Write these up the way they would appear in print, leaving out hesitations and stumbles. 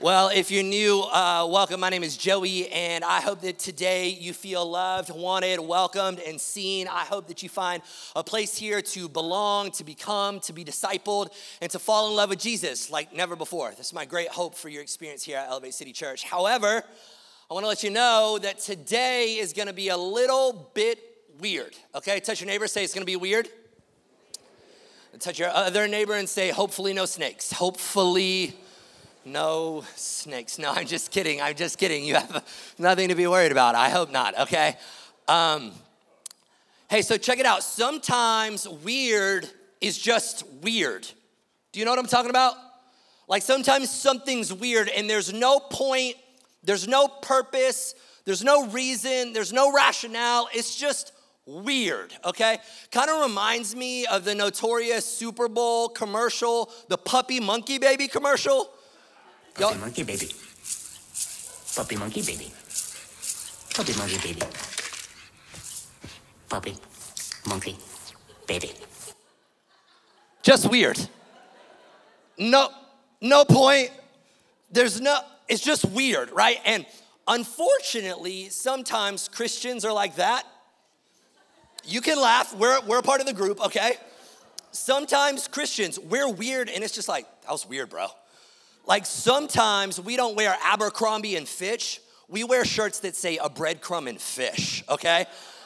Well, if you're new, welcome. My name is Joey, and I hope that today you feel loved, wanted, welcomed, and seen. I hope that you find a place here to belong, to become, to be discipled, and to fall in love with Jesus like never before. This is my great hope for your experience here at Elevate City Church. However, I want to let you know that today is going to be a little bit weird, okay? Touch your neighbor, say it's going to be weird. Touch your other neighbor and say, hopefully no snakes. Hopefully no snakes. No, I'm just kidding. You have nothing to be worried about. I hope not, okay? Hey, so check it out. Sometimes weird is just weird. Do you know what I'm talking about? Like sometimes something's weird and there's no point, there's no purpose, there's no reason, there's no rationale. It's just weird, okay? Kind of reminds me of the notorious Super Bowl commercial, the Puppy Monkey Baby commercial. Puppy monkey baby. Puppy monkey baby. Puppy monkey baby. Puppy monkey baby. Just weird. No point. It's just weird, right? And unfortunately, sometimes Christians are like that. You can laugh, we're a part of the group, okay? Sometimes Christians, we're weird and it's just like, that was weird, bro. Like sometimes we don't wear Abercrombie and Fitch. We wear shirts that say a breadcrumb and fish, okay?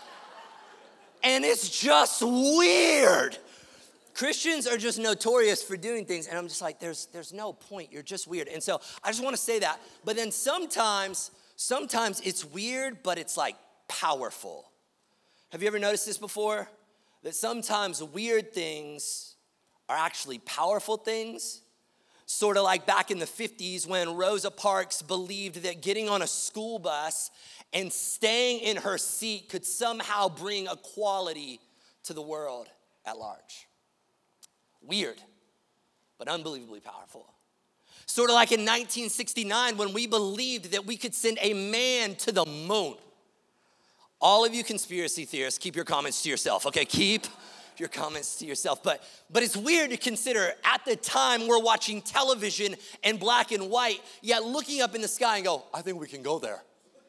And it's just weird. Christians are just notorious for doing things. And I'm just like, there's no point. You're just weird. And so I just want to say that. But then sometimes it's weird, but it's like powerful. Have you ever noticed this before? That sometimes weird things are actually powerful things. Sort of like back in the 50s when Rosa Parks believed that getting on a school bus and staying in her seat could somehow bring equality to the world at large. Weird, but unbelievably powerful. Sort of like in 1969 when we believed that we could send a man to the moon. All of you conspiracy theorists, keep your comments to yourself, okay? Keep your comments to yourself. But it's weird to consider at the time we're watching television in black and white, yet looking up in the sky and go, I think we can go there.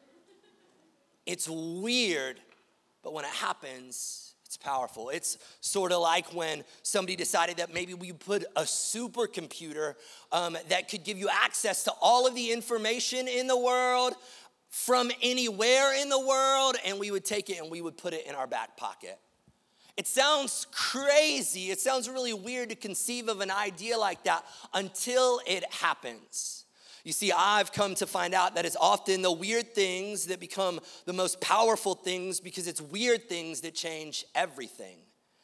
It's weird, but when it happens, it's powerful. It's sort of like when somebody decided that maybe we put a supercomputer that could give you access to all of the information in the world from anywhere in the world, and we would take it and we would put it in our back pocket. It sounds crazy. It sounds really weird to conceive of an idea like that until it happens. You see, I've come to find out that it's often the weird things that become the most powerful things because it's weird things that change everything.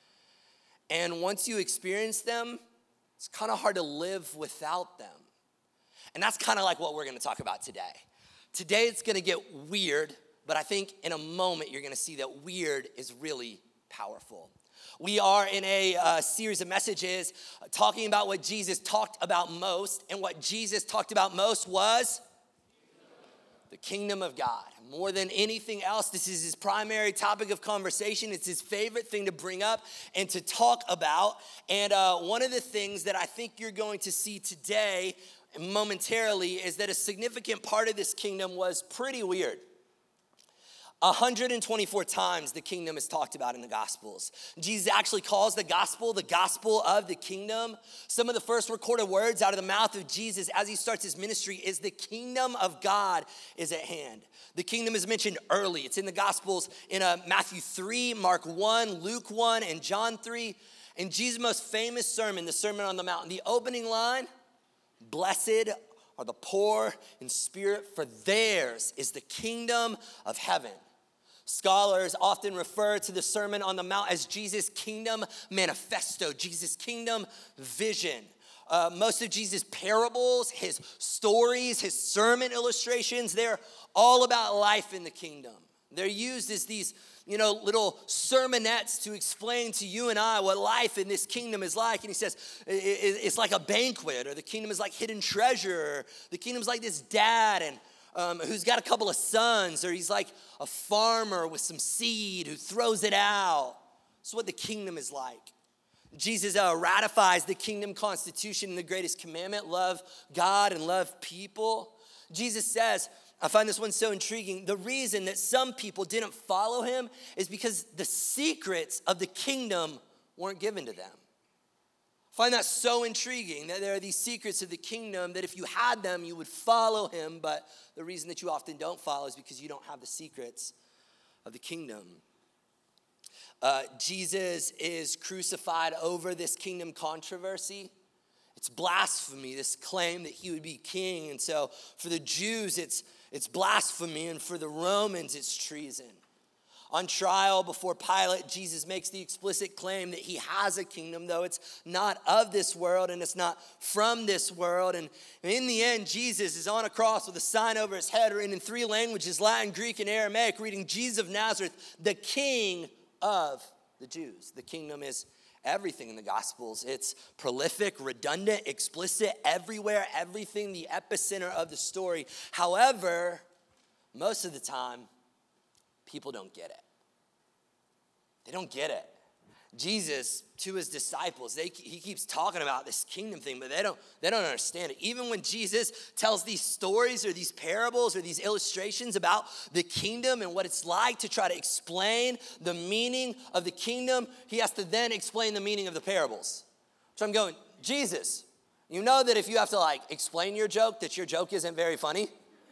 And once you experience them, it's kind of hard to live without them. And that's kind of like what we're going to talk about today. Today it's going to get weird, but I think in a moment you're going to see that weird is really powerful. We are in a series of messages talking about what Jesus talked about most, and what Jesus talked about most was the kingdom of God. More than anything else, this is his primary topic of conversation. It's his favorite thing to bring up and to talk about. And one of the things that I think you're going to see today momentarily is that a significant part of this kingdom was pretty weird. 124 times the kingdom is talked about in the Gospels. Jesus actually calls the gospel of the kingdom. Some of the first recorded words out of the mouth of Jesus as he starts his ministry is the kingdom of God is at hand. The kingdom is mentioned early. It's in the Gospels in Matthew 3, Mark 1, Luke 1, and John 3. And Jesus' most famous sermon, the Sermon on the Mount, the opening line, blessed are the poor in spirit, for theirs is the kingdom of heaven. Scholars often refer to the Sermon on the Mount as Jesus' kingdom manifesto, Jesus' kingdom vision. Most of Jesus' parables, his stories, his sermon illustrations, they're all about life in the kingdom. They're used as these, little sermonettes to explain to you and I what life in this kingdom is like. And he says, it's like a banquet, or the kingdom is like hidden treasure, or the kingdom's like this dad who's got a couple of sons, or he's like a farmer with some seed who throws it out. That's what the kingdom is like. Jesus ratifies the kingdom constitution and the greatest commandment, love God and love people. Jesus says, I find this one so intriguing, the reason that some people didn't follow him is because the secrets of the kingdom weren't given to them. I find that so intriguing that there are these secrets of the kingdom that if you had them, you would follow him, but the reason that you often don't follow is because you don't have the secrets of the kingdom. Jesus is crucified over this kingdom controversy. It's blasphemy, this claim that he would be king. And so for the Jews, it's blasphemy, and for the Romans, it's treason. On trial before Pilate, Jesus makes the explicit claim that he has a kingdom, though it's not of this world and it's not from this world. And in the end, Jesus is on a cross with a sign over his head written in 3 languages, Latin, Greek, and Aramaic, reading Jesus of Nazareth, the King of the Jews. The kingdom is everything in the Gospels. It's prolific, redundant, explicit, everywhere, everything, the epicenter of the story. However, most of the time, people don't get it. They don't get it. Jesus, to his disciples, he keeps talking about this kingdom thing, but they don't understand it. Even when Jesus tells these stories or these parables or these illustrations about the kingdom and what it's like to try to explain the meaning of the kingdom, he has to then explain the meaning of the parables. So I'm going, Jesus, you know that if you have to explain your joke, that your joke isn't very funny?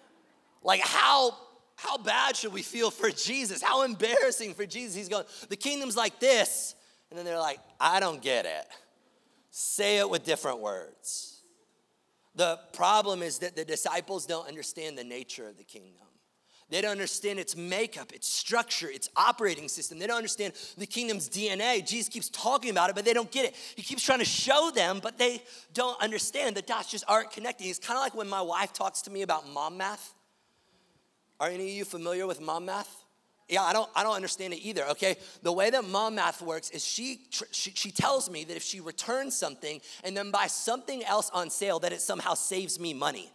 How bad should we feel for Jesus? How embarrassing for Jesus. He's going, the kingdom's like this. And then they're like, I don't get it. Say it with different words. The problem is that the disciples don't understand the nature of the kingdom. They don't understand its makeup, its structure, its operating system. They don't understand the kingdom's DNA. Jesus keeps talking about it, but they don't get it. He keeps trying to show them, but they don't understand. The dots just aren't connecting. It's kind of like when my wife talks to me about mom math. Are any of you familiar with mom math? Yeah, I don't understand it either, okay? The way that mom math works is she tells me that if she returns something and then buys something else on sale, that it somehow saves me money.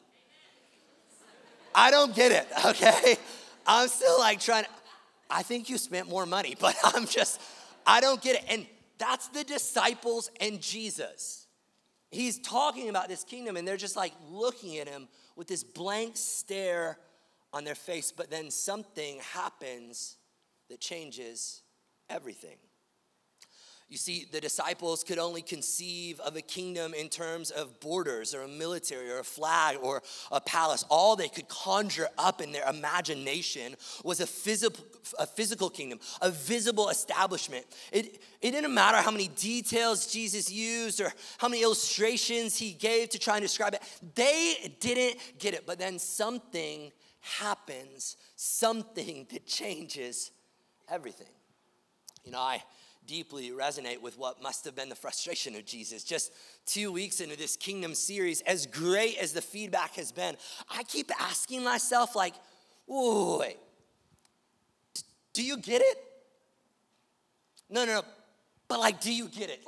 I don't get it, okay? I'm still I think you spent more money, but I don't get it. And that's the disciples and Jesus. He's talking about this kingdom and they're just looking at him with this blank stare on their face, but then something happens that changes everything. You see, the disciples could only conceive of a kingdom in terms of borders or a military or a flag or a palace. All they could conjure up in their imagination was a physical kingdom, a visible establishment. It didn't matter how many details Jesus used or how many illustrations he gave to try and describe it. They didn't get it, but then something happens, something that changes everything. I deeply resonate with what must have been the frustration of Jesus. Just 2 weeks into this kingdom series, as great as the feedback has been, I keep asking myself wait, do you get it? No, but do you get it?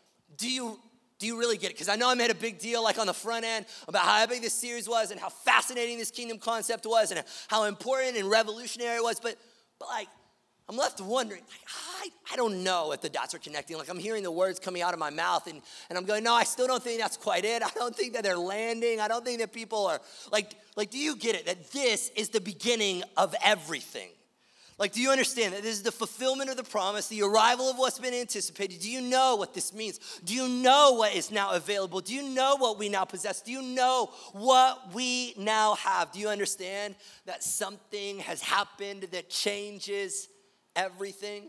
Do you really get it? Because I know I made a big deal on the front end about how big this series was and how fascinating this kingdom concept was and how important and revolutionary it was. But I'm left wondering, I don't know if the dots are connecting. I'm hearing the words coming out of my mouth and I'm going, no, I still don't think that's quite it. I don't think that they're landing. I don't think that people are do you get it? That this is the beginning of everything. Do you understand that this is the fulfillment of the promise, the arrival of what's been anticipated? Do you know what this means? Do you know what is now available? Do you know what we now possess? Do you know what we now have? Do you understand that something has happened that changes everything?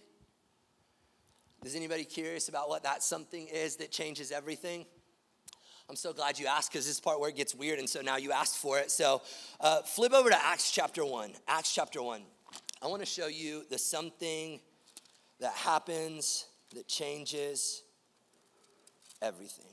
Is anybody curious about what that something is that changes everything? I'm so glad you asked because this is part where it gets weird, and so now you asked for it. So flip over to Acts chapter 1. Acts chapter 1. I want to show you the something that happens that changes everything.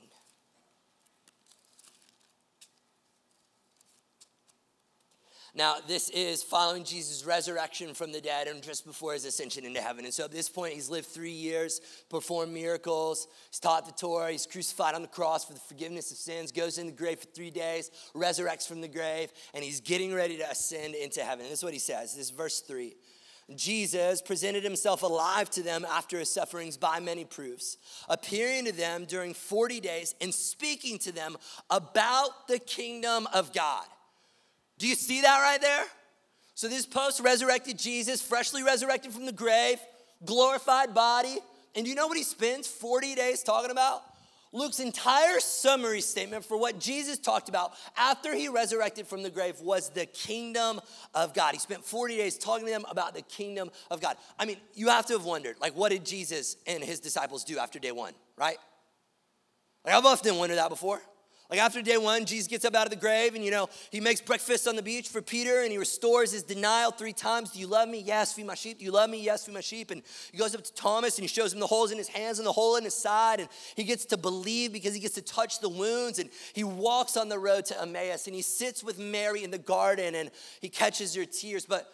Now, this is following Jesus' resurrection from the dead and just before his ascension into heaven. And so at this point, he's lived 3 years, performed miracles, he's taught the Torah, he's crucified on the cross for the forgiveness of sins, goes in the grave for 3 days, resurrects from the grave, and he's getting ready to ascend into heaven. And this is what he says. This is verse 3. Jesus presented himself alive to them after his sufferings by many proofs, appearing to them during 40 days and speaking to them about the kingdom of God. Do you see that right there? So this post-resurrected Jesus, freshly resurrected from the grave, glorified body, and do you know what he spends 40 days talking about? Luke's entire summary statement for what Jesus talked about after he resurrected from the grave was the kingdom of God. He spent 40 days talking to them about the kingdom of God. I mean, you have to have wondered, like, what did Jesus and his disciples do after day one, right? Like, I've often wondered that before. Like, after day one, Jesus gets up out of the grave and, he makes breakfast on the beach for Peter and he restores his denial 3 times. Do you love me? Yes, feed my sheep. Do you love me? Yes, feed my sheep. And he goes up to Thomas and he shows him the holes in his hands and the hole in his side. And he gets to believe because he gets to touch the wounds. And he walks on the road to Emmaus and he sits with Mary in the garden and he catches her tears. But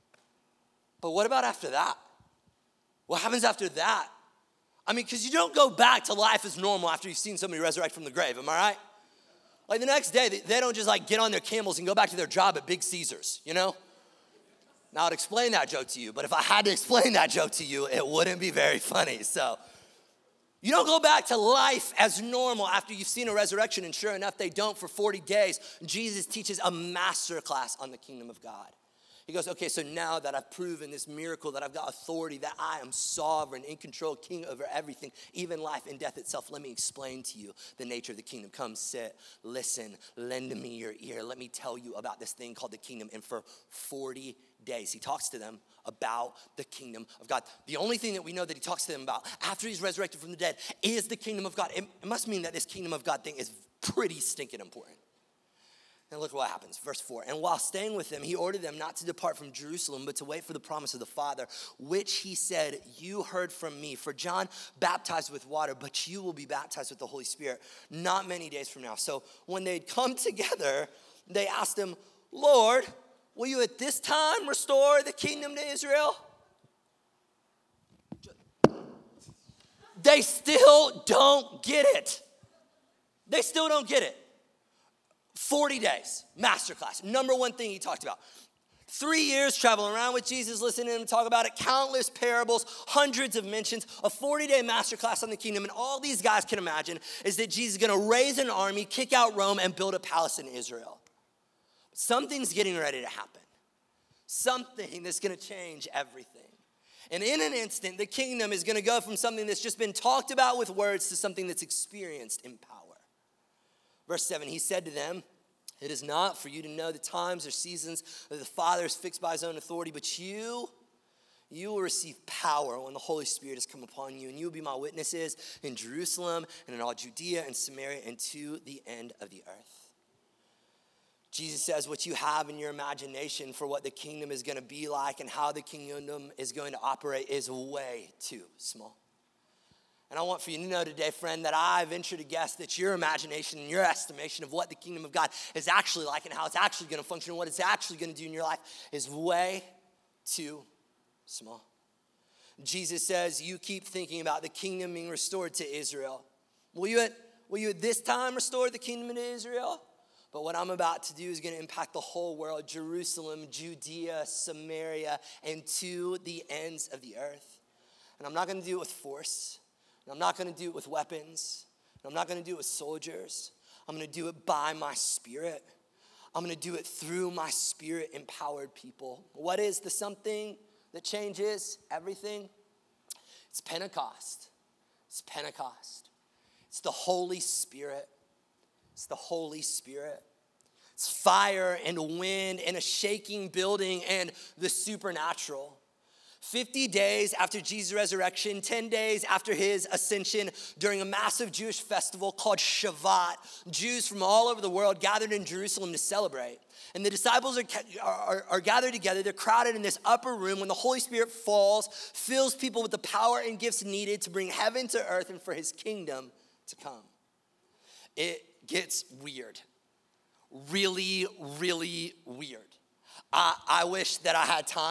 what about after that? What happens after that? I mean, because you don't go back to life as normal after you've seen somebody resurrect from the grave. Am I right? Like the next day, they don't just like get on their camels and go back to their job at Big Caesars, Now I'd explain that joke to you, but if I had to explain that joke to you, it wouldn't be very funny. So you don't go back to life as normal after you've seen a resurrection, and sure enough, they don't for 40 days. Jesus teaches a master class on the kingdom of God. He goes, okay, so now that I've proven this miracle, that I've got authority, that I am sovereign, in control, king over everything, even life and death itself, let me explain to you the nature of the kingdom. Come sit, listen, lend me your ear. Let me tell you about this thing called the kingdom. And for 40 days, he talks to them about the kingdom of God. The only thing that we know that he talks to them about after he's resurrected from the dead is the kingdom of God. It must mean that this kingdom of God thing is pretty stinking important. And look what happens, verse 4. And while staying with them, he ordered them not to depart from Jerusalem, but to wait for the promise of the Father, which he said, you heard from me. For John baptized with water, but you will be baptized with the Holy Spirit not many days from now. So when they'd come together, they asked him, Lord, will you at this time restore the kingdom to Israel? They still don't get it. They still don't get it. 40 days, masterclass. Number one thing he talked about. 3 years traveling around with Jesus, listening to him talk about it, countless parables, hundreds of mentions, a 40-day masterclass on the kingdom. And all these guys can imagine is that Jesus is going to raise an army, kick out Rome, and build a palace in Israel. Something's getting ready to happen. Something that's going to change everything. And in an instant, the kingdom is going to go from something that's just been talked about with words to something that's experienced in power. Verse 7, he said to them, it is not for you to know the times or seasons that the Father has fixed by his own authority, but you will receive power when the Holy Spirit has come upon you, and you will be my witnesses in Jerusalem and in all Judea and Samaria and to the end of the earth. Jesus says what you have in your imagination for what the kingdom is going to be like and how the kingdom is going to operate is way too small. And I want for you to know today, friend, that I venture to guess that your imagination and your estimation of what the kingdom of God is actually like and how it's actually going to function and what it's actually going to do in your life is way too small. Jesus says, you keep thinking about the kingdom being restored to Israel. Will you at this time restore the kingdom to Israel? But what I'm about to do is going to impact the whole world, Jerusalem, Judea, Samaria, and to the ends of the earth. And I'm not going to do it with force. I'm not going to do it with weapons. I'm not going to do it with soldiers. I'm going to do it by my Spirit. I'm going to do it through my Spirit-empowered people. What is the something that changes everything? It's Pentecost. It's Pentecost. It's the Holy Spirit. It's the Holy Spirit. It's fire and wind and a shaking building and the supernatural. 50 days after Jesus' resurrection, 10 days after his ascension, during a massive Jewish festival called Shavuot, Jews from all over the world gathered in Jerusalem to celebrate. And the disciples are gathered together. They're crowded in this upper room when the Holy Spirit falls, fills people with the power and gifts needed to bring heaven to earth and for his kingdom to come. It gets weird. Really, really weird. I wish that I had time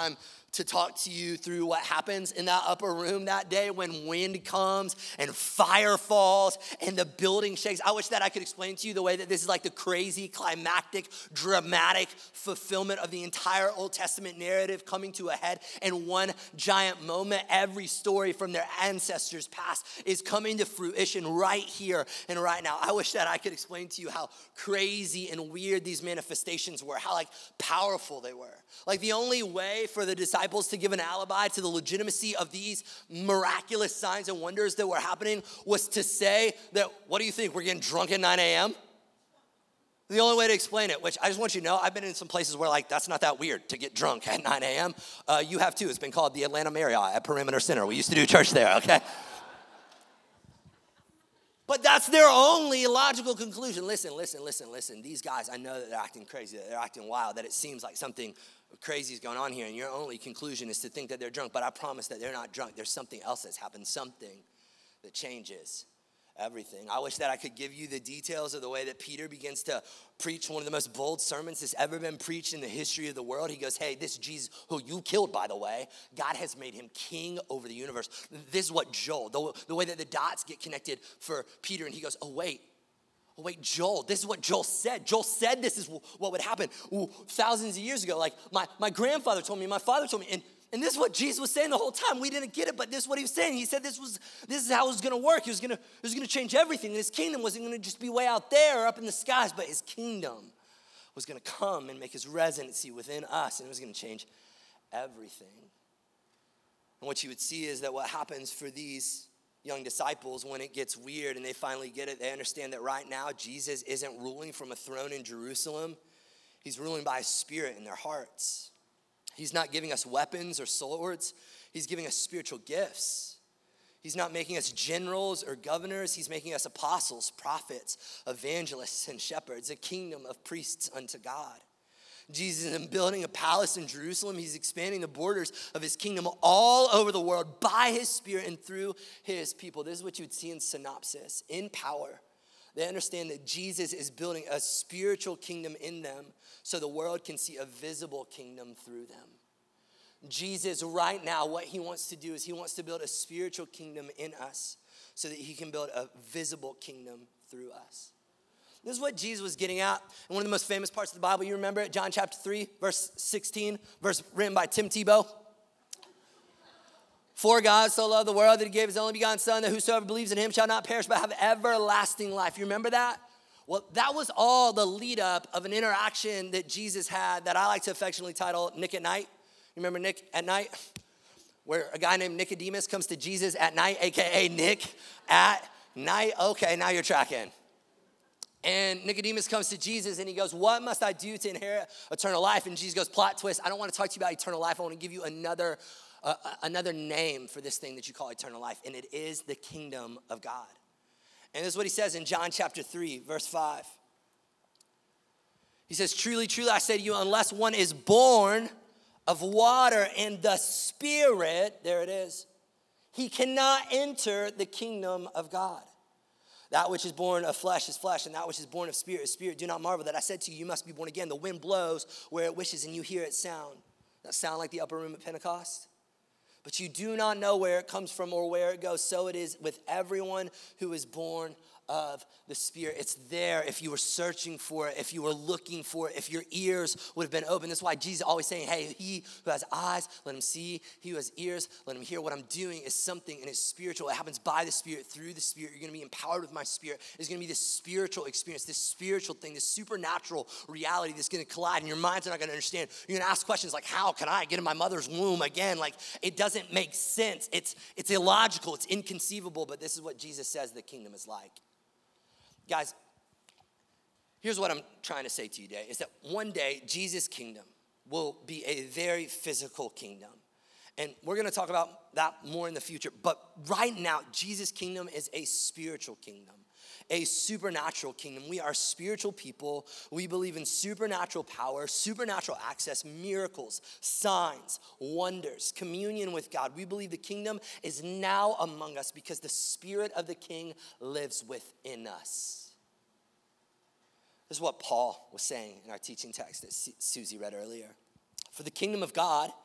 to talk to you through what happens in that upper room that day when wind comes and fire falls and the building shakes. I wish that I could explain to you the way that this is like the crazy, climactic, dramatic fulfillment of the entire Old Testament narrative coming to a head in one giant moment. Every story from their ancestors past is coming to fruition right here and right now. I wish that I could explain to you how crazy and weird these manifestations were, how like powerful they were. Like the only way for the disciples to give an alibi to the legitimacy of these miraculous signs and wonders that were happening was to say that, what do you think, we're getting drunk at 9 a.m.? The only way to explain it, which I just want you to know, I've been in some places where like, that's not that weird to get drunk at 9 a.m. You have too. It's been called the Atlanta Marriott at Perimeter Center. We used to do church there, okay? But that's their only logical conclusion. Listen. These guys, I know that they're acting crazy, that they're acting wild, that it seems like something crazy is going on here, and your only conclusion is to think that they're drunk. But I promise that they're not drunk. There's something else that's happened, something that changes everything. I wish that I could give you the details of the way that Peter begins to preach one of the most bold sermons that's ever been preached in the history of the world. He goes, hey, this Jesus, who you killed, by the way, God has made him king over the universe. This is what Joel, the way that the dots get connected for Peter, and he goes, oh, wait, Joel, this is what Joel said. Joel said this is what would happen thousands of years ago. Like my grandfather told me, my father told me, and this is what Jesus was saying the whole time. We didn't get it, but this is what he was saying. He said this is how it was gonna work. It was gonna change everything. And his kingdom wasn't gonna just be way out there or up in the skies, but his kingdom was gonna come and make his residency within us, and it was gonna change everything. And what you would see is that what happens for these young disciples when it gets weird and they finally get it, they understand that right now Jesus isn't ruling from a throne in Jerusalem. He's ruling by his spirit in their hearts. He's not giving us weapons or swords. He's giving us spiritual gifts. He's not making us generals or governors. He's making us apostles, prophets, evangelists, and shepherds, a kingdom of priests unto God. Jesus isn't building a palace in Jerusalem. He's expanding the borders of his kingdom all over the world by his spirit and through his people. This is what you would see in synopsis, in power. They understand that Jesus is building a spiritual kingdom in them so the world can see a visible kingdom through them. Jesus, right now, what he wants to do is he wants to build a spiritual kingdom in us so that he can build a visible kingdom through us. This is what Jesus was getting at in one of the most famous parts of the Bible. You remember it? John chapter 3, verse 16, verse written by Tim Tebow. For God so loved the world that he gave his only begotten son, that whosoever believes in him shall not perish but have everlasting life. You remember that? Well, that was all the lead up of an interaction that Jesus had that I like to affectionately title Nick at Night. You remember Nick at Night? Where a guy named Nicodemus comes to Jesus at night, AKA Nick at night. Okay, now you're tracking. And Nicodemus comes to Jesus and he goes, what must I do to inherit eternal life? And Jesus goes, plot twist, I don't want to talk to you about eternal life. I want to give you another name for this thing that you call eternal life. And it is the kingdom of God. And this is what he says in John chapter 3, verse 5. He says, truly, truly, I say to you, unless one is born of water and the Spirit, there it is, he cannot enter the kingdom of God. That which is born of flesh is flesh, and that which is born of spirit is spirit. Do not marvel that I said to you, you must be born again. The wind blows where it wishes, and you hear it sound. That sound like the upper room at Pentecost? But you do not know where it comes from or where it goes. So it is with everyone who is born of the Spirit. It's there if you were searching for it, if you were looking for it, if your ears would have been open. That's why Jesus is always saying, hey, he who has eyes, let him see. He who has ears, let him hear. What I'm doing is something, and it's spiritual. It happens by the Spirit, through the Spirit. You're going to be empowered with my Spirit. There's going to be this spiritual experience, this spiritual thing, this supernatural reality that's going to collide, and your minds are not going to understand. You're going to ask questions like, how can I get in my mother's womb again? Like, it doesn't make sense. It's illogical. It's inconceivable, but this is what Jesus says the kingdom is like. Guys, here's what I'm trying to say to you today, is that one day, Jesus' kingdom will be a very physical kingdom. And we're gonna talk about that more in the future. But right now, Jesus' kingdom is a spiritual kingdom, a supernatural kingdom. We are spiritual people. We believe in supernatural power, supernatural access, miracles, signs, wonders, communion with God. We believe the kingdom is now among us because the Spirit of the King lives within us. This is what Paul was saying in our teaching text that Susie read earlier. For the kingdom of God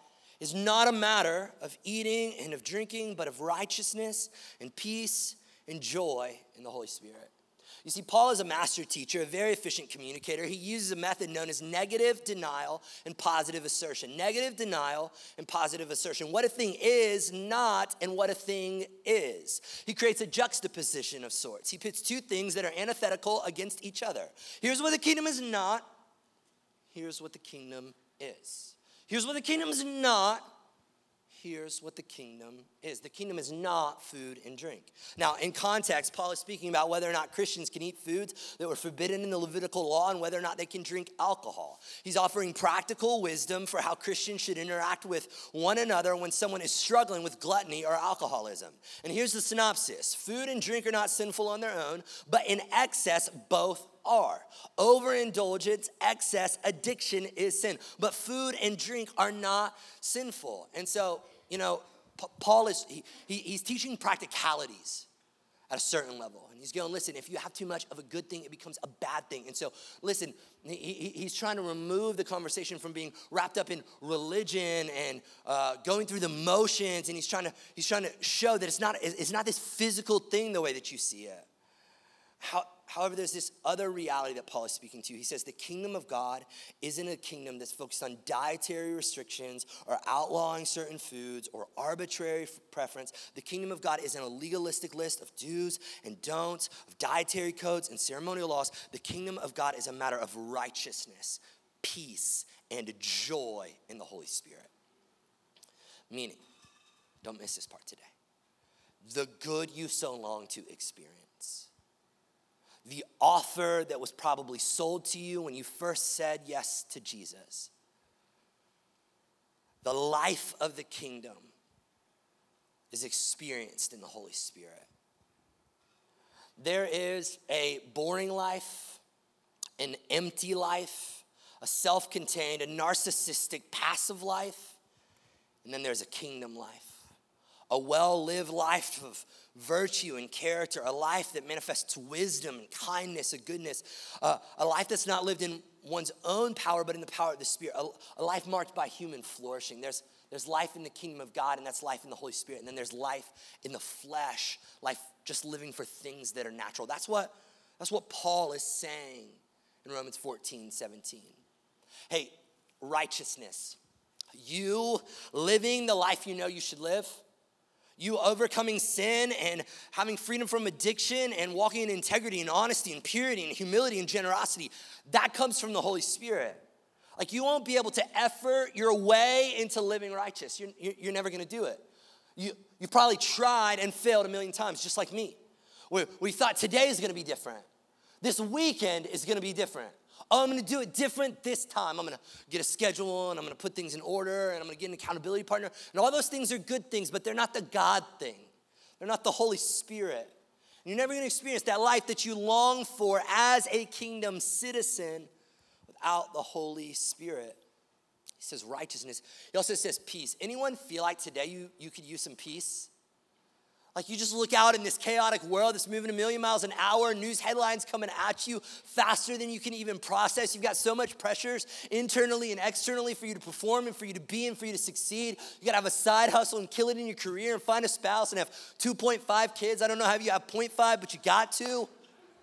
is not a matter of eating and of drinking, but of righteousness and peace and joy in the Holy Spirit. You see, Paul is a master teacher, a very efficient communicator. He uses a method known as negative denial and positive assertion. Negative denial and positive assertion. What a thing is not and what a thing is. He creates a juxtaposition of sorts. He pits two things that are antithetical against each other. Here's what the kingdom is not. Here's what the kingdom is. Here's what the kingdom is not. Here's what the kingdom is. The kingdom is not food and drink. Now, in context, Paul is speaking about whether or not Christians can eat foods that were forbidden in the Levitical law and whether or not they can drink alcohol. He's offering practical wisdom for how Christians should interact with one another when someone is struggling with gluttony or alcoholism. And here's the synopsis. Food and drink are not sinful on their own, but in excess, both are. Overindulgence, excess, addiction is sin. But food and drink are not sinful. And so, Paul is, he's teaching practicalities at a certain level. And he's going, listen, if you have too much of a good thing, it becomes a bad thing. And so, listen, he's trying to remove the conversation from being wrapped up in religion and going through the motions. And he's trying to show that it's not this physical thing the way that you see it. However, there's this other reality that Paul is speaking to. He says the kingdom of God isn't a kingdom that's focused on dietary restrictions or outlawing certain foods or arbitrary preference. The kingdom of God isn't a legalistic list of do's and don'ts, of dietary codes and ceremonial laws. The kingdom of God is a matter of righteousness, peace, and joy in the Holy Spirit. Meaning, don't miss this part today. The good you so long to experience. The offer that was probably sold to you when you first said yes to Jesus. The life of the kingdom is experienced in the Holy Spirit. There is a boring life, an empty life, a self-contained, a narcissistic, passive life, and then there's a kingdom life. A well-lived life of virtue and character, a life that manifests wisdom and kindness and goodness, a life that's not lived in one's own power, but in the power of the Spirit, a life marked by human flourishing. There's life in the kingdom of God, and that's life in the Holy Spirit, and then there's life in the flesh, life just living for things that are natural. That's what Paul is saying in Romans 14:17. Hey, righteousness. You living the life you know you should live, you overcoming sin and having freedom from addiction and walking in integrity and honesty and purity and humility and generosity, that comes from the Holy Spirit. Like you won't be able to effort your way into living righteous. You're never gonna do it. You've probably tried and failed a million times, just like me. We thought today is gonna be different. This weekend is gonna be different. Oh, I'm gonna do it different this time. I'm gonna get a schedule and I'm gonna put things in order and I'm gonna get an accountability partner. And all those things are good things, but they're not the God thing. They're not the Holy Spirit. And you're never gonna experience that life that you long for as a kingdom citizen without the Holy Spirit. He says righteousness. He also says peace. Anyone feel like today you could use some peace? Like you just look out in this chaotic world that's moving a million miles an hour, news headlines coming at you faster than you can even process. You've got so much pressures internally and externally for you to perform and for you to be and for you to succeed. You gotta have a side hustle and kill it in your career and find a spouse and have 2.5 kids. I don't know how you have 0.5, but you got to. You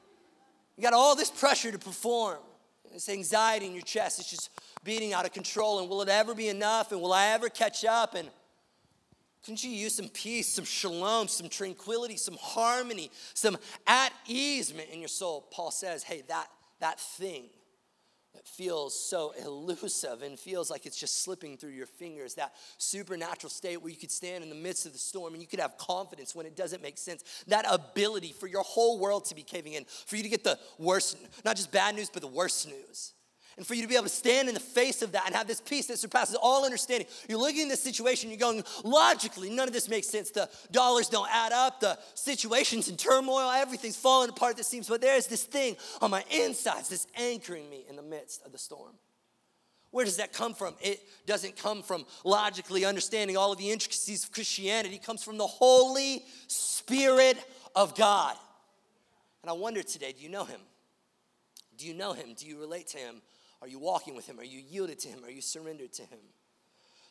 got all this pressure to perform. This anxiety in your chest, it's just beating out of control. And will it ever be enough? And will I ever catch up? And couldn't you use some peace, some shalom, some tranquility, some harmony, some at-easement in your soul? Paul says, hey, that thing that feels so elusive and feels like it's just slipping through your fingers, that supernatural state where you could stand in the midst of the storm and you could have confidence when it doesn't make sense, that ability for your whole world to be caving in, for you to get the worst, not just bad news, but the worst news. And for you to be able to stand in the face of that and have this peace that surpasses all understanding. You're looking at this situation, you're going, logically, none of this makes sense. The dollars don't add up. The situation's in turmoil. Everything's falling apart, this seems. But there's this thing on my insides that's anchoring me in the midst of the storm. Where does that come from? It doesn't come from logically understanding all of the intricacies of Christianity. It comes from the Holy Spirit of God. And I wonder today, do you know him? Do you know him? Do you relate to him? Are you walking with him? Are you yielded to him? Are you surrendered to him?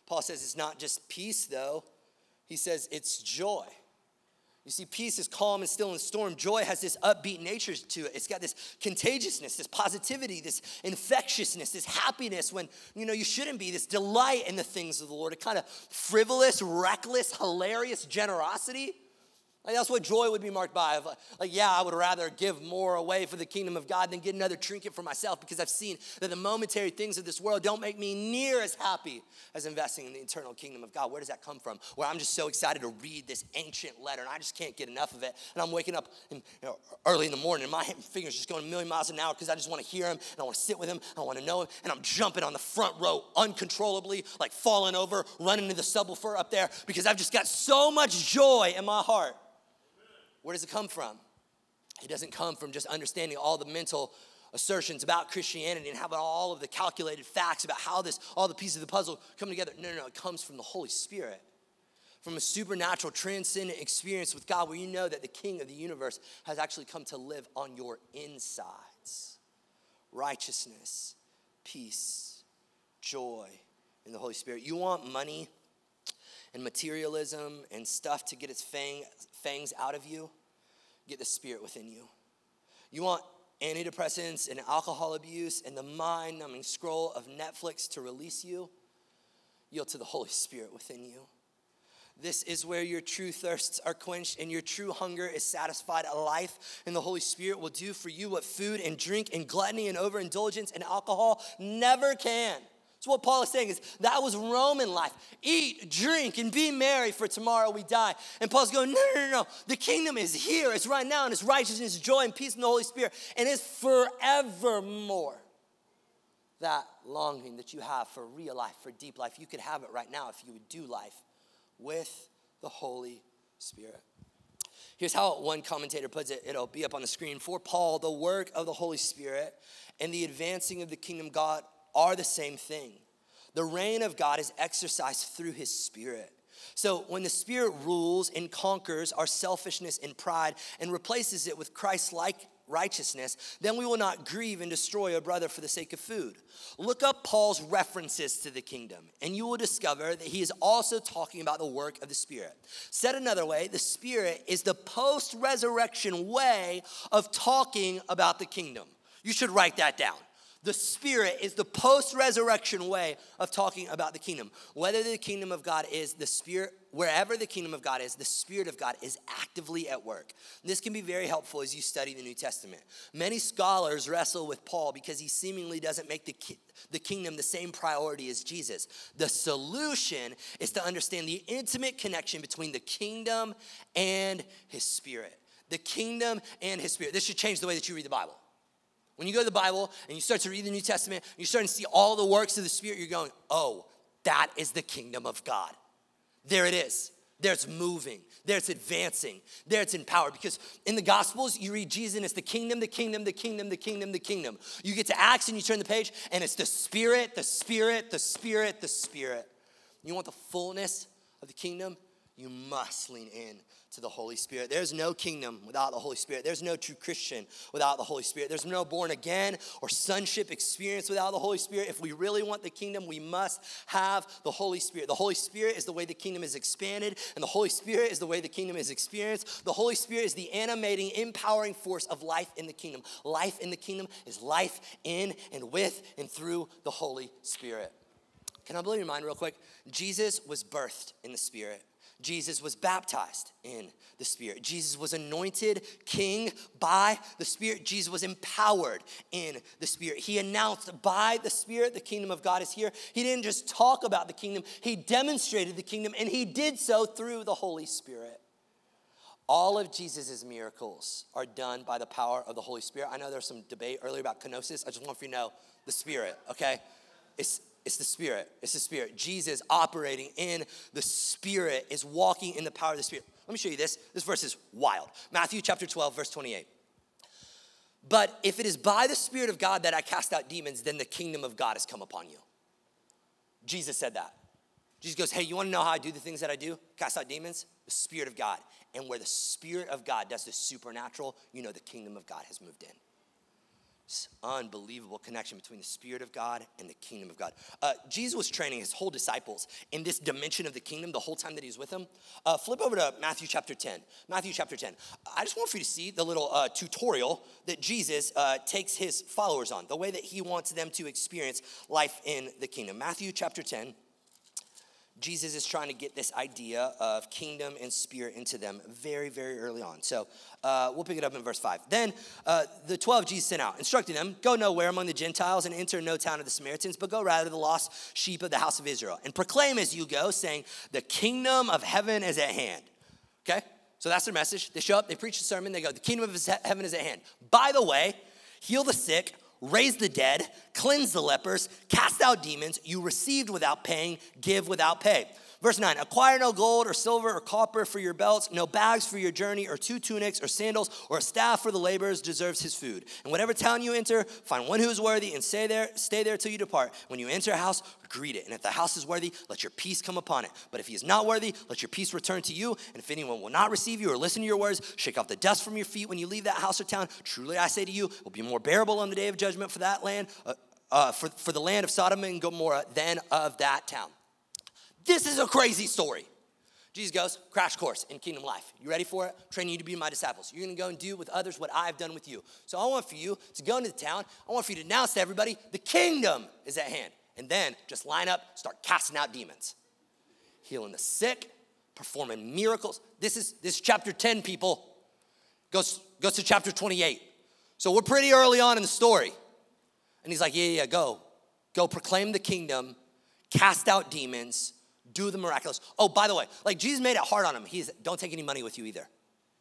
Paul says it's not just peace, though. He says it's joy. You see, peace is calm and still in the storm. Joy has this upbeat nature to it. It's got this contagiousness, this positivity, this infectiousness, this happiness when, you shouldn't be, this delight in the things of the Lord, a kind of frivolous, reckless, hilarious generosity. Like that's what joy would be marked by. I would rather give more away for the kingdom of God than get another trinket for myself because I've seen that the momentary things of this world don't make me near as happy as investing in the eternal kingdom of God. Where does that come from? Where I'm just so excited to read this ancient letter and I just can't get enough of it. And I'm waking up early in the morning and my fingers just going a million miles an hour because I just want to hear him and I want to sit with him and I want to know him. And I'm jumping on the front row uncontrollably, like falling over, running to the subwoofer up there because I've just got so much joy in my heart. Where does it come from? It doesn't come from just understanding all the mental assertions about Christianity and having all of the calculated facts about how all the pieces of the puzzle come together. No. It comes from the Holy Spirit, from a supernatural, transcendent experience with God where you know that the King of the universe has actually come to live on your insides. Righteousness, peace, joy in the Holy Spirit. You want money and materialism and stuff to get its fangs out of you? Get the Spirit within you. You want antidepressants and alcohol abuse and the mind-numbing scroll of Netflix to release you? Yield to the Holy Spirit within you. This is where your true thirsts are quenched and your true hunger is satisfied. A life in the Holy Spirit will do for you what food and drink and gluttony and overindulgence and alcohol never can. So what Paul is saying is that was Roman life. Eat, drink, and be merry, for tomorrow we die. And Paul's going, no. The kingdom is here. It's right now, and it's righteousness, joy, and peace in the Holy Spirit. And it's forevermore. That longing that you have for real life, for deep life, you could have it right now if you would do life with the Holy Spirit. Here's how one commentator puts it. It'll be up on the screen. For Paul, the work of the Holy Spirit and the advancing of the kingdom of God are the same thing. The reign of God is exercised through his Spirit. So when the Spirit rules and conquers our selfishness and pride and replaces it with Christ-like righteousness, then we will not grieve and destroy a brother for the sake of food. Look up Paul's references to the kingdom, and you will discover that he is also talking about the work of the Spirit. Said another way, the Spirit is the post-resurrection way of talking about the kingdom. You should write that down. The Spirit is the post-resurrection way of talking about the kingdom. Whether the kingdom of God is the Spirit, wherever the kingdom of God is, the Spirit of God is actively at work. This can be very helpful as you study the New Testament. Many scholars wrestle with Paul because he seemingly doesn't make the kingdom the same priority as Jesus. The solution is to understand the intimate connection between the kingdom and his Spirit. The kingdom and his Spirit. This should change the way that you read the Bible. When you go to the Bible and you start to read the New Testament, you're starting to see all the works of the Spirit, you're going, oh, that is the kingdom of God. There it is. There it's moving. There it's advancing. There it's in power. Because in the Gospels, you read Jesus and it's the kingdom, the kingdom, the kingdom, the kingdom, the kingdom. You get to Acts and you turn the page and it's the Spirit, the Spirit, the Spirit, the Spirit. You want the fullness of the kingdom? You must lean in to the Holy Spirit. There's no kingdom without the Holy Spirit. There's no true Christian without the Holy Spirit. There's no born again or sonship experience without the Holy Spirit. If we really want the kingdom, we must have the Holy Spirit. The Holy Spirit is the way the kingdom is expanded, and the Holy Spirit is the way the kingdom is experienced. The Holy Spirit is the animating, empowering force of life in the kingdom. Life in the kingdom is life in and with and through the Holy Spirit. Can I blow your mind real quick? Jesus was birthed in the Spirit. Jesus was baptized in the Spirit. Jesus was anointed king by the Spirit. Jesus was empowered in the Spirit. He announced by the Spirit the kingdom of God is here. He didn't just talk about the kingdom. He demonstrated the kingdom, and he did so through the Holy Spirit. All of Jesus' miracles are done by the power of the Holy Spirit. I know there's some debate earlier about kenosis. I just want you to know the Spirit, okay? It's the Spirit. It's the Spirit. Jesus operating in the Spirit is walking in the power of the Spirit. Let me show you this. This verse is wild. Matthew chapter 12, verse 28. But if it is by the Spirit of God that I cast out demons, then the kingdom of God has come upon you. Jesus said that. Jesus goes, hey, you want to know how I do the things that I do? Cast out demons? The Spirit of God. And where the Spirit of God does the supernatural, you know the kingdom of God has moved in. Unbelievable connection between the Spirit of God and the kingdom of God. Jesus was training his whole disciples in this dimension of the kingdom the whole time that he was with them. Flip over to Matthew chapter 10. Matthew chapter 10. I just want for you to see the little tutorial that Jesus takes his followers on, the way that he wants them to experience life in the kingdom. Matthew chapter 10. Jesus is trying to get this idea of kingdom and spirit into them very, very early on. So we'll pick it up in verse 5. Then the 12 Jesus sent out, instructing them, go nowhere among the Gentiles and enter no town of the Samaritans, but go rather to the lost sheep of the house of Israel. And proclaim as you go, saying, the kingdom of heaven is at hand. Okay? So that's their message. They show up, they preach the sermon, they go, the kingdom of heaven is at hand. By the way, heal the sick, raise the dead, cleanse the lepers, cast out demons. You received without paying, give without pay. Verse 9, acquire no gold or silver or copper for your belts, no bags for your journey, or 2 tunics or sandals, or a staff for the laborers deserves his food. And whatever town you enter, find one who is worthy and stay there till you depart. When you enter a house, greet it. And if the house is worthy, let your peace come upon it. But if he is not worthy, let your peace return to you. And if anyone will not receive you or listen to your words, shake off the dust from your feet when you leave that house or town. Truly I say to you, it will be more bearable on the day of judgment for that land, for the land of Sodom and Gomorrah than of that town. This is a crazy story. Jesus goes, crash course in kingdom life. You ready for it? Training you to be my disciples. You're going to go and do with others what I've done with you. So I want for you to go into the town. I want for you to announce to everybody, the kingdom is at hand. And then just line up, start casting out demons. Healing the sick, performing miracles. This is chapter 10, people. Goes to chapter 28. So we're pretty early on in the story. And he's like, yeah, go. Go proclaim the kingdom, cast out demons, do the miraculous. Oh, by the way, like Jesus made it hard on him. He's, don't take any money with you either.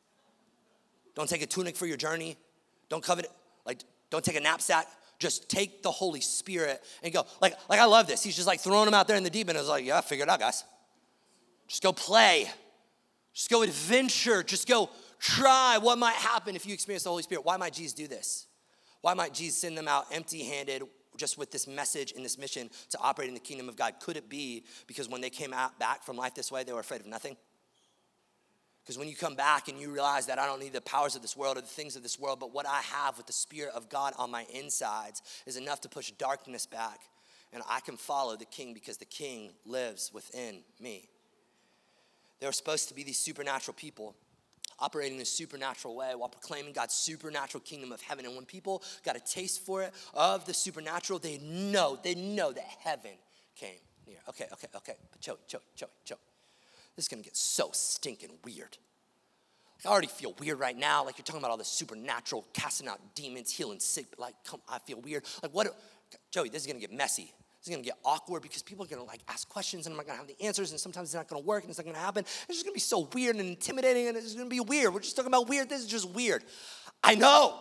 Don't take a tunic for your journey. Don't covet it. Like, don't take a knapsack. Just take the Holy Spirit and go. Like I love this. He's just like throwing them out there in the deep end. I was like, yeah, figure it out, guys. Just go play. Just go adventure. Just go try what might happen if you experience the Holy Spirit. Why might Jesus do this? Why might Jesus send them out empty-handed just with this message and this mission to operate in the kingdom of God? Could it be because when they came back from life this way, they were afraid of nothing? Because when you come back and you realize that I don't need the powers of this world or the things of this world, but what I have with the Spirit of God on my insides is enough to push darkness back, and I can follow the King because the King lives within me. They were supposed to be these supernatural people operating in a supernatural way while proclaiming God's supernatural kingdom of heaven. And when people got a taste for it, of the supernatural, they know that heaven came near. Okay. But Joey. This is gonna get so stinking weird. I already feel weird right now. Like you're talking about all this supernatural, casting out demons, healing sick. Like, I feel weird. Like what, Joey, this is gonna get messy. It's gonna get awkward because people are gonna like ask questions and I'm not gonna have the answers, and sometimes it's not gonna work and it's not gonna happen. It's just gonna be so weird and intimidating, and it's gonna be weird. We're just talking about weird. This is just weird. I know.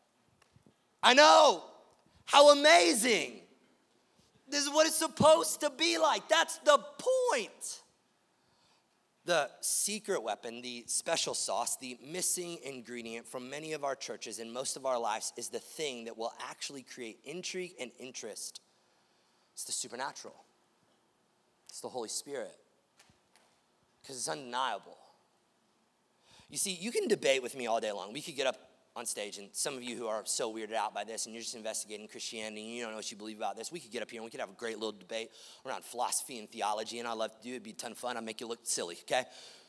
How amazing. This is what it's supposed to be like. That's the point. The secret weapon, the special sauce, the missing ingredient from many of our churches and most of our lives is the thing that will actually create intrigue and interest. It's the supernatural. It's the Holy Spirit. Because it's undeniable. You see, you can debate with me all day long. We could get up on stage, and some of you who are so weirded out by this and you're just investigating Christianity and you don't know what you believe about this, we could get up here and we could have a great little debate around philosophy and theology, and I love to do it. It'd be a ton of fun. I'll make you look silly, okay?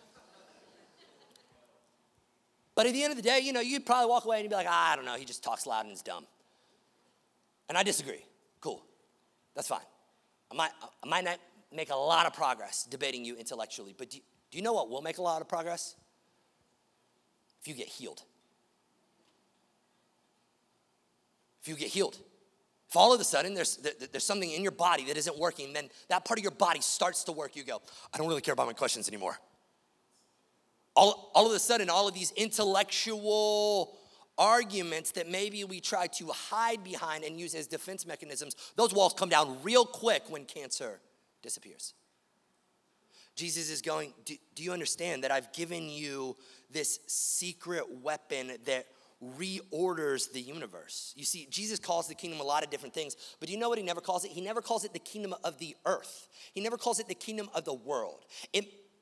But at the end of the day, you'd probably walk away and you'd be like, I don't know, he just talks loud and is dumb. And I disagree. Cool. That's fine. I might not make a lot of progress debating you intellectually, but do you know what will make a lot of progress? If you get healed. If you get healed. If all of a sudden there's something in your body that isn't working, then that part of your body starts to work. You go, I don't really care about my questions anymore. All of a sudden, all of these intellectual arguments that maybe we try to hide behind and use as defense mechanisms, those walls come down real quick when cancer disappears. Jesus is going, do you understand that I've given you this secret weapon that reorders the universe? You see, Jesus calls the kingdom a lot of different things, but do you know what he never calls it? He never calls it the kingdom of the earth. He never calls it the kingdom of the world.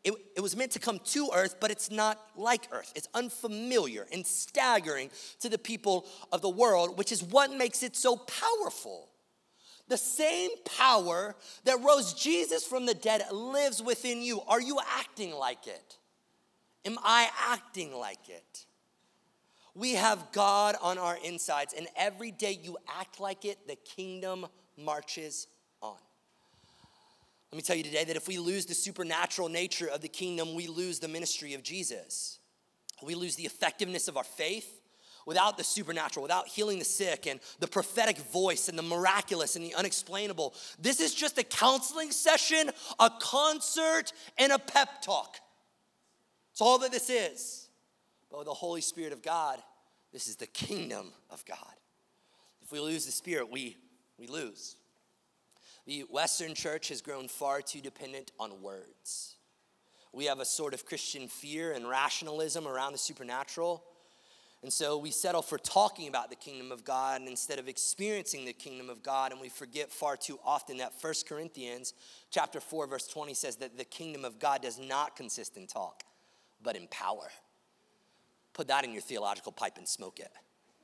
it was meant to come to earth, but it's not like earth. It's unfamiliar and staggering to the people of the world, which is what makes it so powerful. The same power that rose Jesus from the dead lives within you. Are you acting like it? Am I acting like it? We have God on our insides, and every day you act like it, the kingdom marches on. Let me tell you today that if we lose the supernatural nature of the kingdom, we lose the ministry of Jesus. We lose the effectiveness of our faith without the supernatural, without healing the sick and the prophetic voice and the miraculous and the unexplainable. This is just a counseling session, a concert, and a pep talk. It's all that this is. But with the Holy Spirit of God, this is the kingdom of God. If we lose the Spirit, we lose. The Western church has grown far too dependent on words. We have a sort of Christian fear and rationalism around the supernatural. And so we settle for talking about the kingdom of God instead of experiencing the kingdom of God. And we forget far too often that 1 Corinthians chapter 4, verse 20 says that the kingdom of God does not consist in talk, but in power. Put that in your theological pipe and smoke it.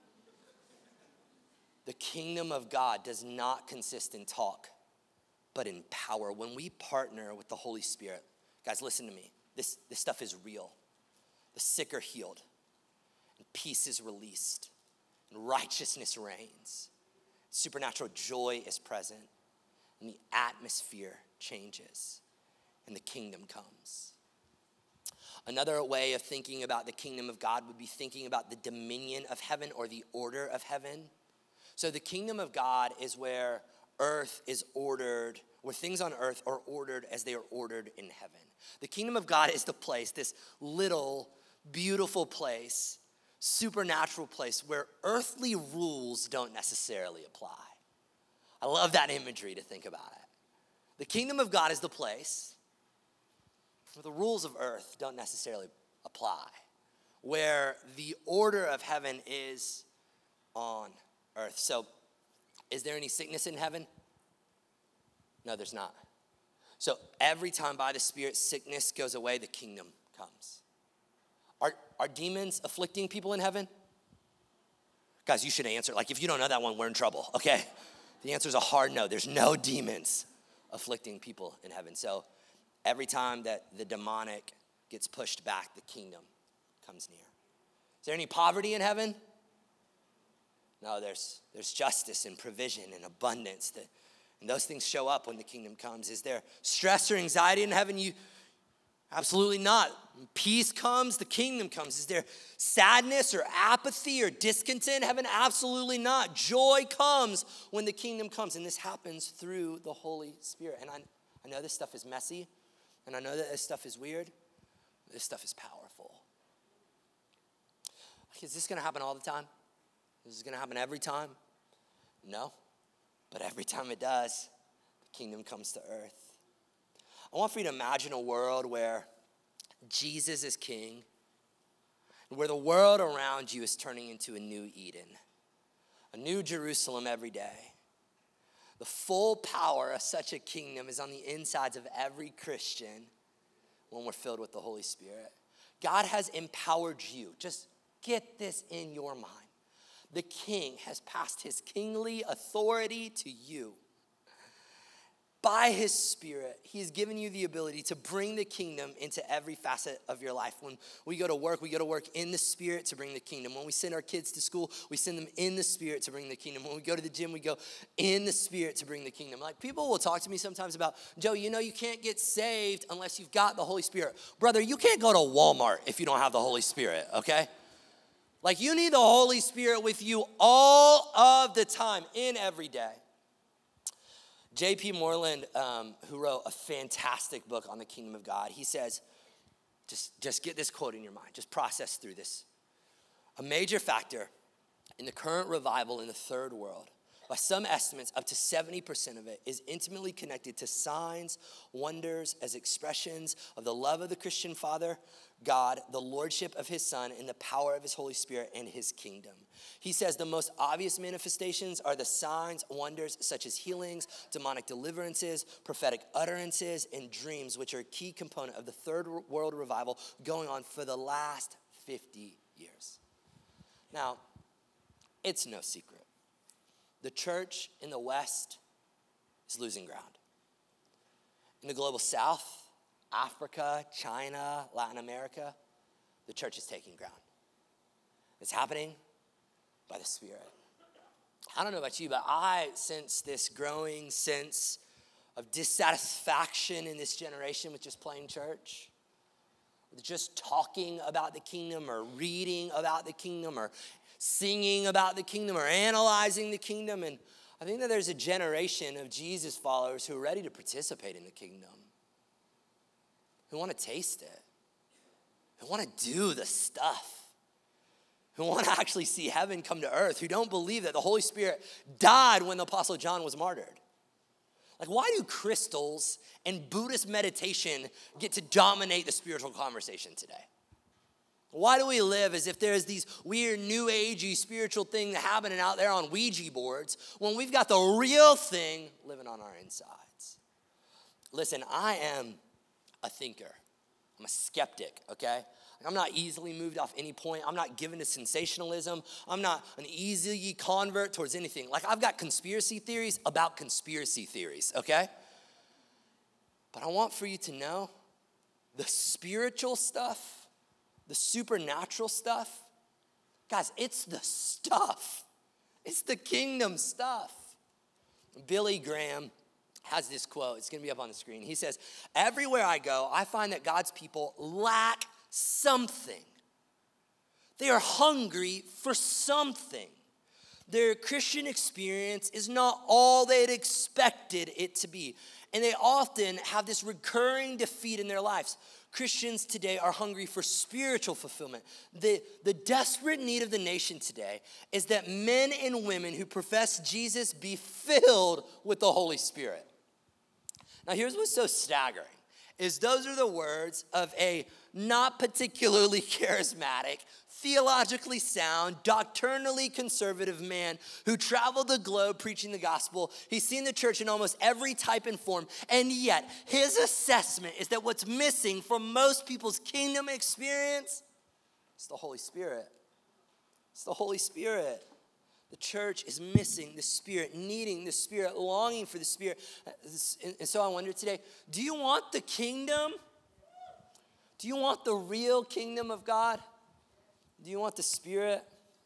The kingdom of God does not consist in talk, but in power. When we partner with the Holy Spirit, guys, listen to me. This stuff is real. The sick are healed, and peace is released, and righteousness reigns. Supernatural joy is present, and the atmosphere changes, and the kingdom comes. Another way of thinking about the kingdom of God would be thinking about the dominion of heaven or the order of heaven. So the kingdom of God is where earth is ordered, where things on earth are ordered as they are ordered in heaven. The kingdom of God is the place, this little, beautiful place, supernatural place where earthly rules don't necessarily apply. I love that imagery to think about it. The kingdom of God is the place where the rules of earth don't necessarily apply, where the order of heaven is on earth. So, is there any sickness in heaven? No, there's not. So every time by the Spirit sickness goes away, the kingdom comes. Are demons afflicting people in heaven? Guys, you should answer. Like, if you don't know that one, we're in trouble, okay? The answer is a hard no. There's no demons afflicting people in heaven. So every time that the demonic gets pushed back, the kingdom comes near. Is there any poverty in heaven? No, there's justice and provision and abundance. And those things show up when the kingdom comes. Is there stress or anxiety in heaven? Absolutely not. When peace comes, the kingdom comes. Is there sadness or apathy or discontent in heaven? Absolutely not. Joy comes when the kingdom comes. And this happens through the Holy Spirit. And I know this stuff is messy. And I know that this stuff is weird. But this stuff is powerful. Is this going to happen all the time? Is this going to happen every time? No. But every time it does, the kingdom comes to earth. I want for you to imagine a world where Jesus is king, and where the world around you is turning into a new Eden, a new Jerusalem every day. The full power of such a kingdom is on the insides of every Christian when we're filled with the Holy Spirit. God has empowered you. Just get this in your mind. The king has passed his kingly authority to you. By his Spirit, he has given you the ability to bring the kingdom into every facet of your life. When we go to work in the Spirit to bring the kingdom. When we send our kids to school, we send them in the Spirit to bring the kingdom. When we go to the gym, we go in the Spirit to bring the kingdom. Like, people will talk to me sometimes about, Joe, you know you can't get saved unless you've got the Holy Spirit. Brother, you can't go to Walmart if you don't have the Holy Spirit, okay? Like, you need the Holy Spirit with you all of the time, in every day. J.P. Moreland, who wrote a fantastic book on the kingdom of God, he says, just get this quote in your mind. Just process through this. A major factor in the current revival in the third world By some estimates, up to 70% of it is intimately connected to signs, wonders as expressions of the love of the Christian Father, God, the lordship of his Son, and the power of his Holy Spirit and his kingdom. He says the most obvious manifestations are the signs, wonders such as healings, demonic deliverances, prophetic utterances, and dreams, which are a key component of the third world revival going on for the last 50 years. Now, it's no secret. The church in the West is losing ground. In the global South, Africa, China, Latin America, the church is taking ground. It's happening by the Spirit. I don't know about you, but I sense this growing sense of dissatisfaction in this generation with just plain church, with just talking about the kingdom or reading about the kingdom or singing about the kingdom or analyzing the kingdom. And I think that there's a generation of Jesus followers who are ready to participate in the kingdom, who want to taste it, who want to do the stuff, who want to actually see heaven come to earth, who don't believe that the Holy Spirit died when the Apostle John was martyred. Like, why do crystals and Buddhist meditation get to dominate the spiritual conversation today? Why do we live as if there's these weird new agey spiritual thing happening out there on Ouija boards when we've got the real thing living on our insides? Listen, I am a thinker. I'm a skeptic, okay? I'm not easily moved off any point. I'm not given to sensationalism. I'm not an easy convert towards anything. Like, I've got conspiracy theories about conspiracy theories, okay? But I want for you to know the spiritual stuff, the supernatural stuff, guys, it's the stuff. It's the kingdom stuff. Billy Graham has this quote. It's going to be up on the screen. He says, "Everywhere I go, I find that God's people lack something. They are hungry for something. Their Christian experience is not all they'd expected it to be. And they often have this recurring defeat in their lives. Christians today are hungry for spiritual fulfillment. The desperate need of the nation today is that men and women who profess Jesus be filled with the Holy Spirit." Now, here's what's so staggering, is those are the words of a not particularly charismatic, theologically sound, doctrinally conservative man who traveled the globe preaching the gospel. He's seen the church in almost every type and form, and yet his assessment is that what's missing from most people's kingdom experience is the Holy Spirit. It's the Holy Spirit. The church is missing the Spirit, needing the Spirit, longing for the Spirit. And so I wonder today, do you want the kingdom? Do you want the real kingdom of God? Do you want the Spirit?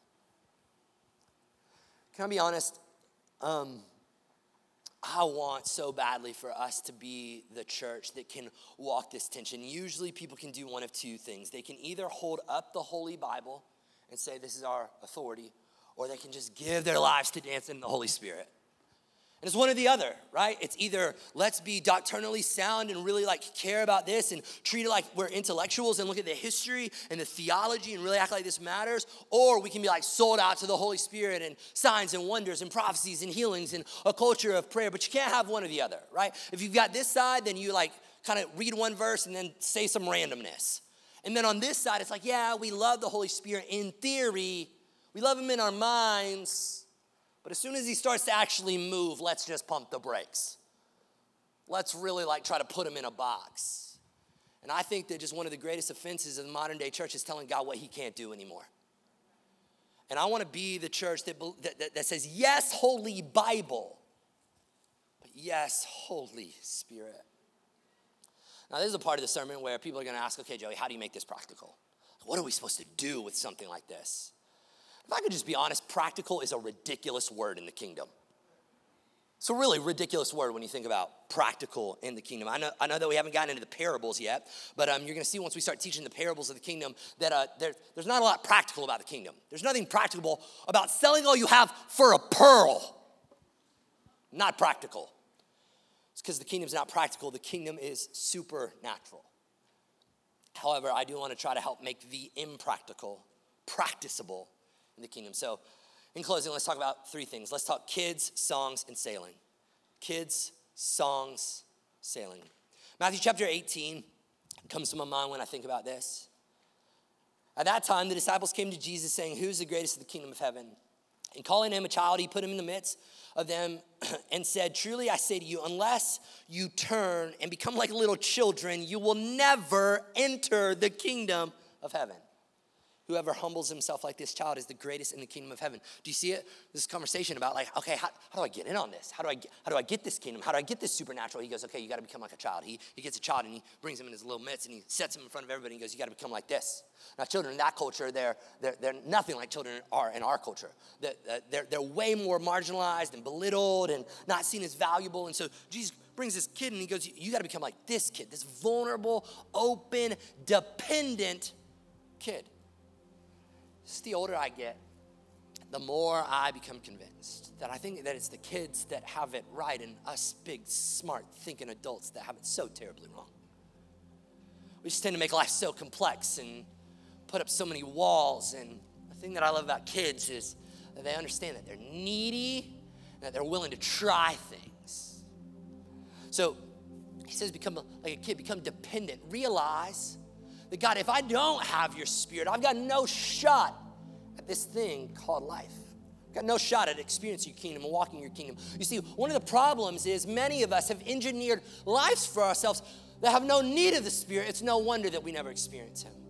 Can I be honest? I want so badly for us to be the church that can walk this tension. Usually people can do one of two things. They can either hold up the Holy Bible and say this is our authority, or they can just give their lives to dancing in the Holy Spirit. And it's one or the other, right? It's either let's be doctrinally sound and really care about this and treat it like we're intellectuals and look at the history and the theology and really act like this matters, or we can be sold out to the Holy Spirit and signs and wonders and prophecies and healings and a culture of prayer. But you can't have one or the other, right? If you've got this side, then you kind of read one verse and then say some randomness. And then on this side, it's yeah, we love the Holy Spirit in theory. We love him in our minds, but as soon as he starts to actually move, let's just pump the brakes. Let's really try to put him in a box. And I think that just one of the greatest offenses of the modern day church is telling God what he can't do anymore. And I want to be the church that says, yes, Holy Bible, but yes, Holy Spirit. Now, this is a part of the sermon where people are going to ask, okay, Joey, how do you make this practical? What are we supposed to do with something like this? If I could just be honest, practical is a ridiculous word in the kingdom. It's a really ridiculous word when you think about practical in the kingdom. I know that we haven't gotten into the parables yet, but you're going to see once we start teaching the parables of the kingdom that there's not a lot practical about the kingdom. There's nothing practical about selling all you have for a pearl. Not practical. It's because the kingdom's not practical. The kingdom is supernatural. However, I do want to try to help make the impractical practicable in the kingdom. So In closing, let's talk about three things. Let's talk kids, songs, and sailing. Kids, songs, sailing. Matthew chapter 18 comes to my mind when I think about this. At that time, the disciples came to Jesus saying, "Who's the greatest of the kingdom of heaven?" And calling him a child, he put him in the midst of them and said, "Truly I say to you, unless you turn and become like little children, you will never enter the kingdom of heaven. Whoever humbles himself like this child is the greatest in the kingdom of heaven." Do you see it? This conversation about like, okay, how do I get in on this? How do I get this kingdom? How do I get this supernatural? He goes, okay, you got to become like a child. He gets a child and he brings him in his little midst and he sets him in front of everybody and he goes, you got to become like this. Now, children in that culture, they're nothing like children are in our culture. They're way more marginalized and belittled and not seen as valuable. And so Jesus brings this kid and he goes, you got to become like this kid, this vulnerable, open, dependent kid. Just the older I get, the more I become convinced that I think that it's the kids that have it right and us big, smart, thinking adults that have it so terribly wrong. We just tend to make life so complex and put up so many walls. And the thing that I love about kids is that they understand that they're needy and that they're willing to try things. So he says, become like a kid, become dependent. Realize that God, if I don't have your spirit, I've got no shot at this thing called life. I've got no shot at experiencing your kingdom and walking your kingdom. You see, one of the problems is many of us have engineered lives for ourselves that have no need of the Spirit. It's no wonder that we never experience him.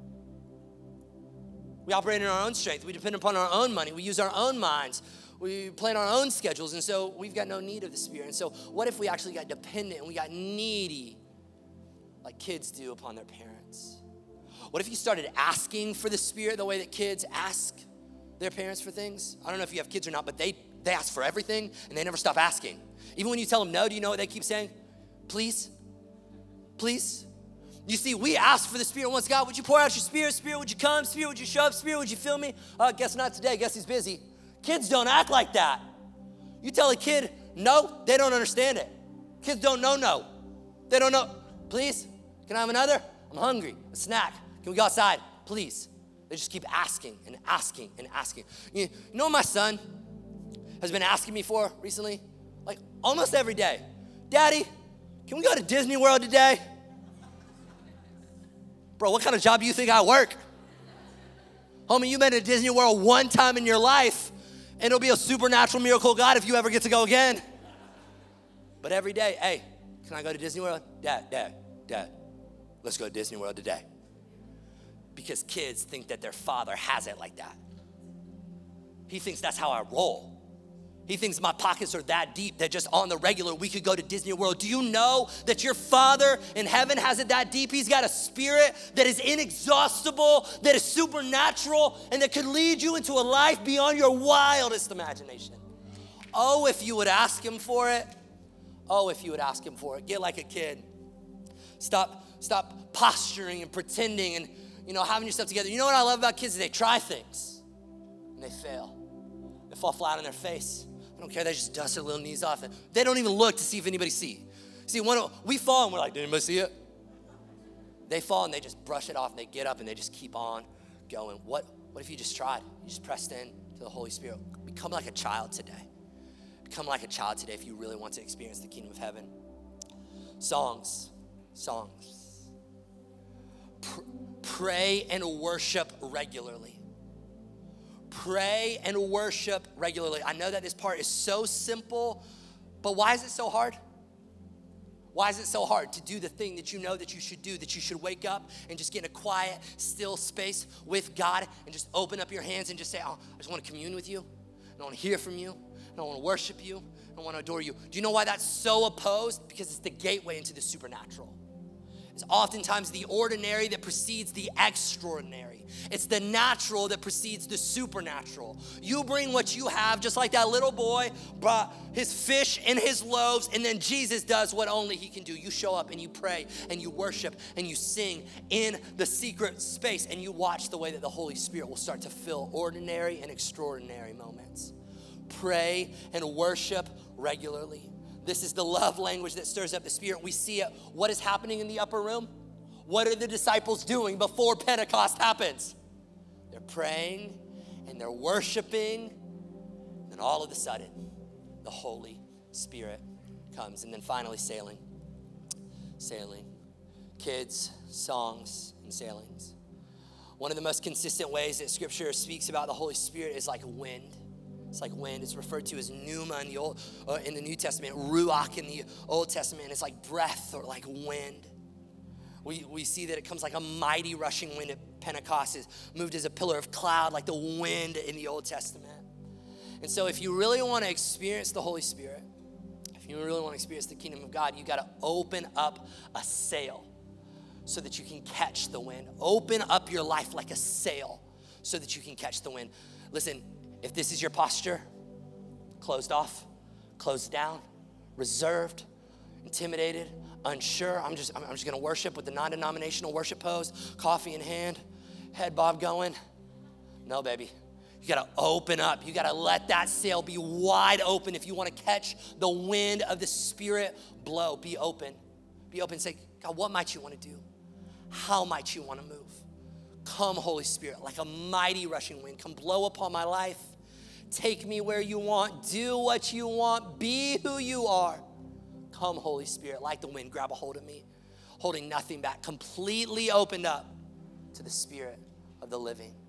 We operate in our own strength. We depend upon our own money. We use our own minds. We plan our own schedules, and so we've got no need of the Spirit. And so what if we actually got dependent and we got needy like kids do upon their parents? What if you started asking for the Spirit the way that kids ask their parents for things? I don't know if you have kids or not, but they ask for everything and they never stop asking. Even when you tell them no, do you know what they keep saying? Please, please. You see, we ask for the Spirit once. God, would you pour out your Spirit? Spirit, would you come? Spirit, would you show up? Spirit, would you fill me? Guess not today. Guess he's busy. Kids don't act like that. You tell a kid no, they don't understand it. Kids don't know no. They don't know. Please, can I have another? I'm hungry. A snack. Can we go outside? Please. They just keep asking and asking and asking. You know what my son has been asking me for recently? Like almost every day. Daddy, can we go to Disney World today? Bro, what kind of job do you think I work? Homie, you've been to Disney World one time in your life, and it'll be a supernatural miracle of God if you ever get to go again. But every day, hey, can I go to Disney World? Dad, let's go to Disney World today. Because kids think that their father has it like that. He thinks that's how I roll. He thinks my pockets are that deep that just on the regular we could go to Disney World. Do you know that your Father in heaven has it that deep? He's got a spirit that is inexhaustible, that is supernatural, and that could lead you into a life beyond your wildest imagination. Oh, if you would ask him for it. Oh, if you would ask him for it. Get like a kid. Stop posturing and pretending and having yourself together. You know what I love about kids is they try things and they fail. They fall flat on their face. I don't care, they just dust their little knees off. They don't even look to see if anybody sees. See, when we fall and we're like, did anybody see it? They fall and they just brush it off and they get up and they just keep on going. What if you just tried? You just pressed in to the Holy Spirit. Become like a child today. Become like a child today if you really want to experience the kingdom of heaven. Songs. Pray and worship regularly. Pray and worship regularly. I know that this part is so simple, but why is it so hard? Why is it so hard to do the thing that you know that you should do, that you should wake up and just get in a quiet, still space with God and just open up your hands and just say, oh, I just want to commune with you. I want to hear from you. I want to worship you. I want to adore you. Do you know why that's so opposed? Because it's the gateway into the supernatural. It's oftentimes the ordinary that precedes the extraordinary. It's the natural that precedes the supernatural. You bring what you have, just like that little boy brought his fish and his loaves, and then Jesus does what only he can do. You show up and you pray and you worship and you sing in the secret space, and you watch the way that the Holy Spirit will start to fill ordinary and extraordinary moments. Pray and worship regularly. This is the love language that stirs up the Spirit. We see it. What is happening in the upper room? What are the disciples doing before Pentecost happens? They're praying and they're worshiping And all of a sudden, the Holy Spirit comes. And then finally, sailing. Kids, songs, and sailings. One of the most consistent ways that Scripture speaks about the Holy Spirit is like wind. It's like wind. It's referred to as pneuma in the New Testament, ruach in the Old Testament. It's like breath or like wind. We see that it comes like a mighty rushing wind at Pentecost. Is moved as a pillar of cloud like the wind in the Old Testament. And so if you really want to experience the Holy Spirit, if you really want to experience the kingdom of God, you got to open up a sail so that you can catch the wind. Open up your life like a sail so that you can catch the wind. Listen, if this is your posture, closed off, closed down, reserved, intimidated, unsure, I'm just gonna worship with the non-denominational worship pose, coffee in hand, head bob going. No, baby. You gotta open up. You gotta let that sail be wide open if you wanna catch the wind of the Spirit blow. Be open. Be open. Say, God, what might you wanna do? How might you wanna move? Come, Holy Spirit, like a mighty rushing wind. Come blow upon my life. Take me where you want. Do what you want. Be who you are. Come, Holy Spirit, like the wind, grab a hold of me, holding nothing back, completely opened up to the Spirit of the living